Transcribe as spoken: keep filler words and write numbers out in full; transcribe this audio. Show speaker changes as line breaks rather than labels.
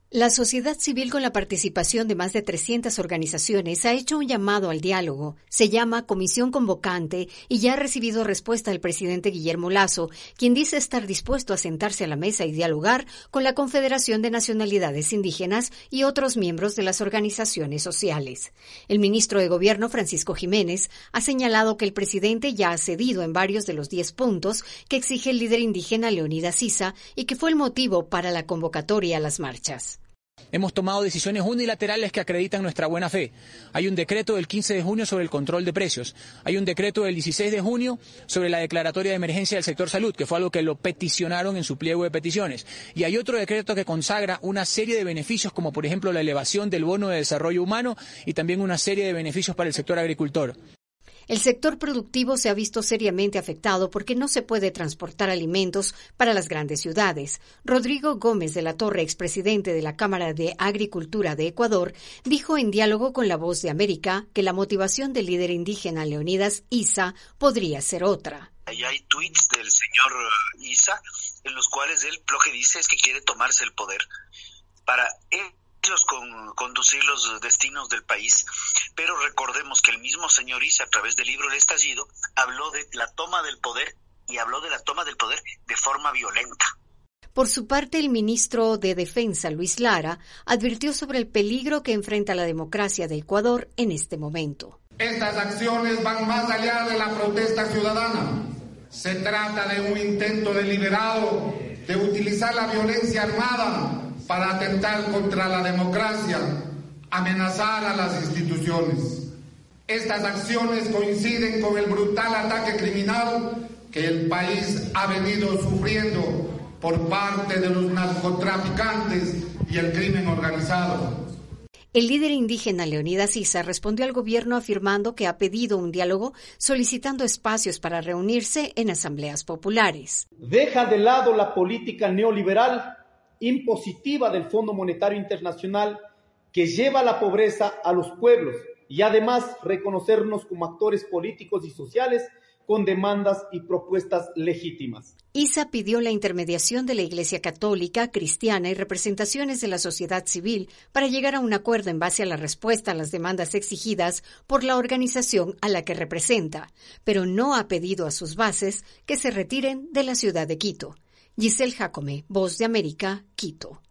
La sociedad civil, con la participación de más de trescientas organizaciones, ha hecho un llamado al diálogo. Se llama Comisión Convocante y ya ha recibido respuesta del presidente Guillermo Lasso, quien dice estar dispuesto a sentarse a la mesa y dialogar con la Confederación de Nacionalidades Indígenas y otros miembros de las organizaciones sociales. El ministro de Gobierno, Francisco Jiménez, ha señalado que el presidente ya ha cedido en varios de los diez puntos que exige el líder indígena Leonidas Issa y que fue el motivo para la convocatoria a las marchas.
Hemos tomado decisiones unilaterales que acreditan nuestra buena fe. Hay un decreto del quince de junio sobre el control de precios. Hay un decreto del dieciséis de junio sobre la declaratoria de emergencia del sector salud, que fue algo que lo peticionaron en su pliego de peticiones. Y hay otro decreto que consagra una serie de beneficios, como por ejemplo la elevación del bono de desarrollo humano y también una serie de beneficios para el sector agricultor.
El sector productivo se ha visto seriamente afectado porque no se puede transportar alimentos para las grandes ciudades. Rodrigo Gómez de la Torre, expresidente de la Cámara de Agricultura de Ecuador, dijo en diálogo con La Voz de América que la motivación del líder indígena Leonidas Issa podría ser otra.
Ahí hay tweets del señor Issa en los cuales él lo que dice es que quiere tomarse el poder para él Con, conducir los destinos del país, pero recordemos que el mismo señor Issa, a través del libro El Estallido, habló de la toma del poder y habló de la toma del poder de forma violenta.
Por su parte, el ministro de Defensa, Luis Lara, advirtió sobre el peligro que enfrenta la democracia de Ecuador en este momento.
Estas acciones van más allá de la protesta ciudadana. Se trata de un intento deliberado de utilizar la violencia armada para atentar contra la democracia, amenazar a las instituciones. Estas acciones coinciden con el brutal ataque criminal que el país ha venido sufriendo por parte de los narcotraficantes y el crimen organizado.
El líder indígena Leonidas Issa respondió al gobierno afirmando que ha pedido un diálogo, solicitando espacios para reunirse en asambleas populares.
Deja de lado la política neoliberal impositiva del Fondo Monetario Internacional que lleva la pobreza a los pueblos y además reconocernos como actores políticos y sociales con demandas y propuestas legítimas.
Issa pidió la intermediación de la Iglesia Católica, Cristiana y representaciones de la sociedad civil para llegar a un acuerdo en base a la respuesta a las demandas exigidas por la organización a la que representa, pero no ha pedido a sus bases que se retiren de la ciudad de Quito. Giselle Jacome, Voz de América, Quito.